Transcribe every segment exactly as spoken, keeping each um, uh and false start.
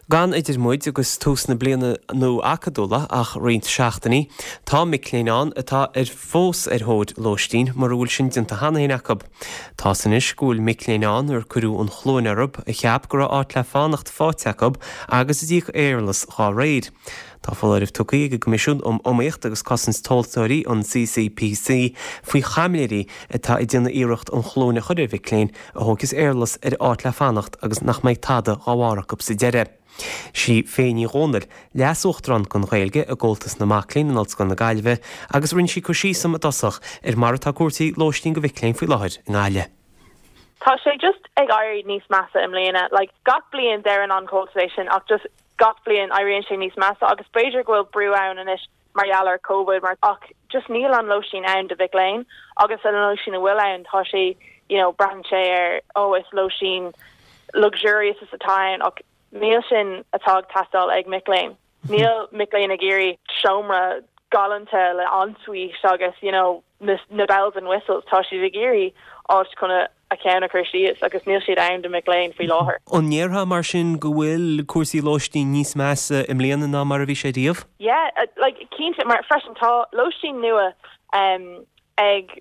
Gan idir muid agus tús na bliana nó acadóla ach riint seachtaní, tá Mic-Léineán atá ar fós ar thóid Lóistín mar bhfuil sin dinta hanaí acab. Tá san is gúil Mic-Léineán ar curú an chlóin arab a cheap gur áit le fánacht fáte acab agus i dtíoch éirlas chá réid. Tá fólaribh tucaí go comisiún om omíocht agus cosans toltóirí an C C P C faoi chamléirí atá i dtíanana iirecht an chlóin a chuidir Mic-Léin a thógus éirlas ar áit le fánacht agus nach méid tada gáhharach up sa deire. Sí féinní rónal leasúchtran chun Ghaeilge a ggóiltas na Maclainn an Olscoil na Gaillimhe agus rinn sí cosí sam a dosach ar mar atá cuairtaí Lóistín go Mic-Léin faoi láthir in Gaile. Tá sé just ag airí níos measa im léana, like gach blion there an cultivation ach just gach blion airíonn sé níos measa agus beidir gohfuil brú ann inis margheallar COVID mar ach just níl an Lóistín ann de Mic-Léin agus an Lóistín a bhfuil ann tá sé, you know, brahan sé ar oh is Lóistín luxurious is a time ach níl sin atá tastal ag Mic-Léin. Níl Mic-Léin a géirí seomra galanta le ansuí agus, you know, na bells and whistles tá si a géirí áit chuna a ceanna chuirsíos agus níl siad ann de Mic-Léin faoi láthair. An níortha mar sin go bhfuil cuasaí Lóistín níos measa im léana ná mar a bhí sé díobh? Yeah, uh, like cínte mar freisin tá Lóistín nua um, ag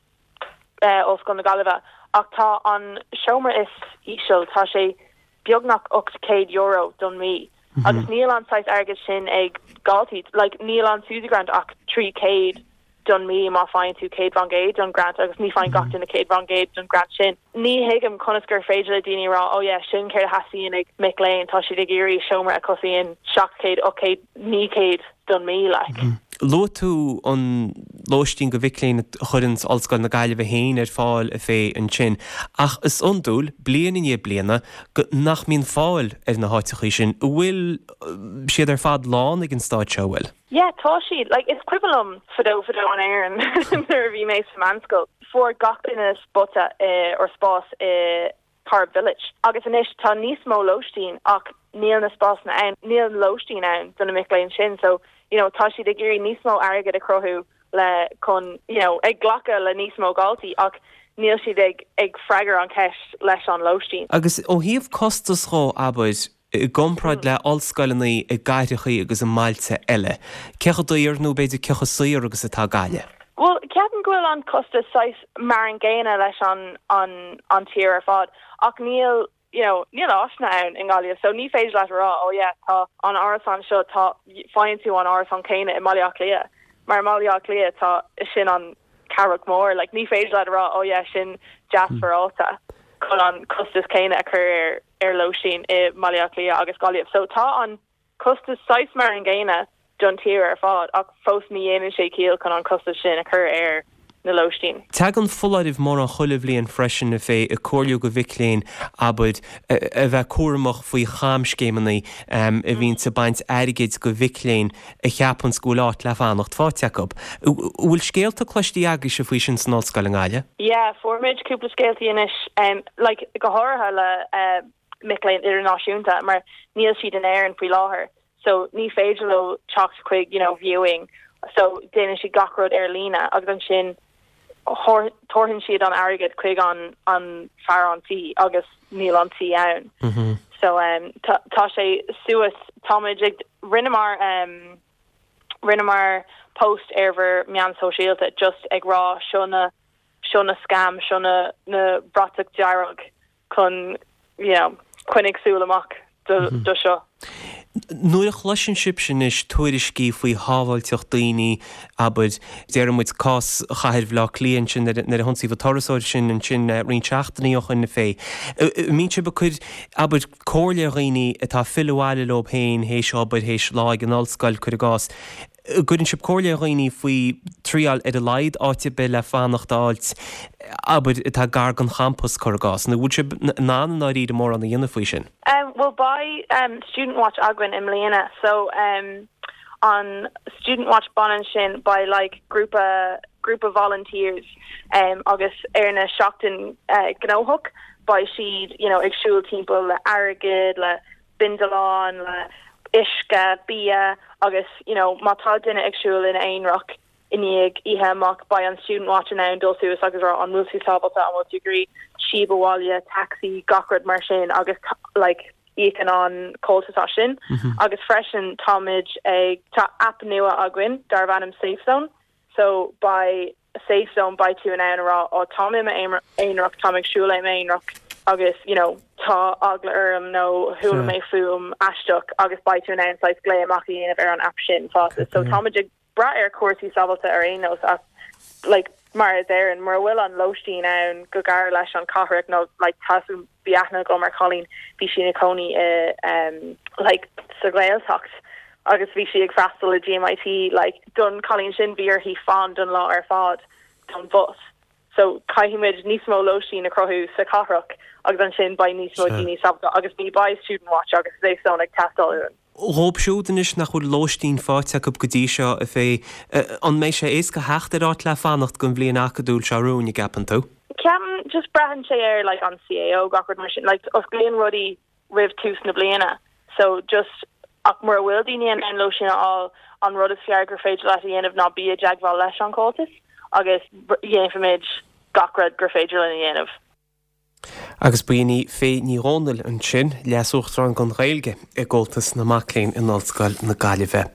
uh, Olscoil na Gaillimhe ach tá an seomra is íseal tá sé beagnach ocht céad euro don mí. Mm-hmm. Agus níl an sais airgid sin ag galtíid, like níl an Susie grant ach trí céad don mí má fáin tú céad van géid don grant agus ní fáin gach in a céad van géid don grant sin. Ní hiigem conisgur féidir le daoine rá, oh yeah, sin céir a hasíon ag Mic-Léin tá siad ag géirí seomra a cosíon seach céad ó céad ní céad don mí like. Mm-hmm. Lo tú an Lóistín go Mic-Léin chuirins Olscoil na Gaillimhe héin ar fáil a fé an sin. Ach is undúil blian in bliana go nach mín fáil ar na háitichaí sin. Bhfuil siad ar fad lán ag an stáid seo bhfuil? Yeah, tá siad. Like, it's cuibalum fadó fadó an éireann nuair a bhí méid sa manscoil. For gach duine spota uh, or spás uh, Carb Village. Agus inis tá níos mó Lóistín ach níl na spás na ann, níl Lóistín ann don na Mic-Léin sin. So, you know, tá siad ag géirí níos mó airgid a crothú le chun, you know, ag ghlacha le níos mó galtaí ach níl siad ag, ag freigar an ceis leis an Lóistín. Agus ó híomh costas rá abaid gompraid le Olscoilnaí i gaiirichaí agus an mailte eile. Cecha dóir nó beidir cecha saoir agus atá Gaile? Well, ceapan gohfuil an costas sais mar an ggéine leis an, an, an tír ar fad ach níl, you know, níl áisna ann in Gaile, so ní féidir leat rá, oh yeah, tá an árasan seo tá fáin tú an árasan céine i Maileach Lia. Mar Maileach Lia tá sin an Carrick Mór, like ní féidir leat rá, oh yeah, sin Jasper Alta chun an costas céine a chur ar Lóistín i Maileach Lia agus Gaile. So tá an costas sais mar an ggéine don tír ar fád ach fós ní dhéanann sé cíal chun an costas sin a chur ar na Lóistín. Tag an fullaibh mór an chuileh líon freisin a fé a cóirliú go Mic-Léin abud a bheith cuaramach faoi chaamscéimanaí um, a bhíonn sa baint airgid go Mic-Léin a cheapan scúláit le fánacht fáteach. Bhfuil scéalta cloistí agus a faoi sin san Olscoil na Gaile? Yeah, formid cúpla scéaltaí inis, um, like go háirithe le uh, Mic-Léin idirnáisiúnta mar níl siad an éireann faoi láthair. So ní féidir le teacht chuig, you know, viewing. So déanann si gachrod ar lína agus an sin torthann siad an airgid chuig an an fear an tí agus níl an tí ann. Mm-hmm. So um, tá sé suas táid ag rinnemar um, rinnemar post ever mean sosiálta just ag rá seonna seonna scam seonna na bratach dearag chun, you know, chuinnig súlamach do, mm-hmm. do seo. Nuair a chluisinship sin is tuairiscí faoi hábhailteach daoine abud dearmid cás chaithir bhlá líon sin na a honsaí bh torrasáid sin an sin rion seachtaíoch in na fé. Mín se ba chud abud cóirle riine atá fiúháile lob héin hééis abud hééis láig an Olscoil chud a gás. Gurinn sib cóirle riine faoi tríal ar a laid áte be le fánacht áilt abud atá gargan champus chur a gás. Na bhúil sib ná ná ríad mór an na dhéanana faoi sin? Um, well, by um, Student Watch Agwin in Mliana, so um, on Student Watch Bonan Shin by like group of group of volunteers, um, August Erna Shockton uh, Gnohook by she'd, you know, Ixul people la Aragid la Bindalon la Ishka Bia August, you know, Mataldin Ixul in Ain Rock Inig Iha Mock by on Student Watch and now in Dulce Sagas on Multi Sabata and what degree Shiba Walia Taxi Gockrad Marshin August like Ian on Colta sin agus freshen Tomage a app nua agwin darvanum safe zone. So by a safe zone by two an hour or Tommy ein rock Tomic Shula main rock agus you know ta agla um no hula me fum ashtuk agus by two an hour like glay maki in an app shin faucet. So Tomage bra air course he savalta arenos like Mar there and mar will on Lostein and Gogar lash on Cohrick no like Tasu Biachna Gomer Colleen Vishina Coney uh, um like Seglail Talks August Vishi Fastal G M I T like done Colleen Shin Beer he fond done law or fod done bus. So Kaihimid Nismo Lostein Acrohu Sakahrock August Shin by Nismo Dini Sabda August be by student watch August they sound like Tastal. Róbsúdan is nach chuil Lostein fáte go godí seo a fé an mééis sé éca heachtarrát le fannacht gon bblion acadúil seúna gapan tú. Ceam just brahan sé ar like an C A O gachard mar sin like os gléon rudí rih tús na bliana. So just ach mar bhfuil daoine an Lostein á an rud is fiar féidir le dhéanamh ná bí a deagháil leis an cótas agus dhéanamid gachrad gur féidir le dhéanamh. Agus buoine fé nírónal an sin leasúchtar an gon réilge i ggótas na macléin in Oldscoil na Gaillimhe.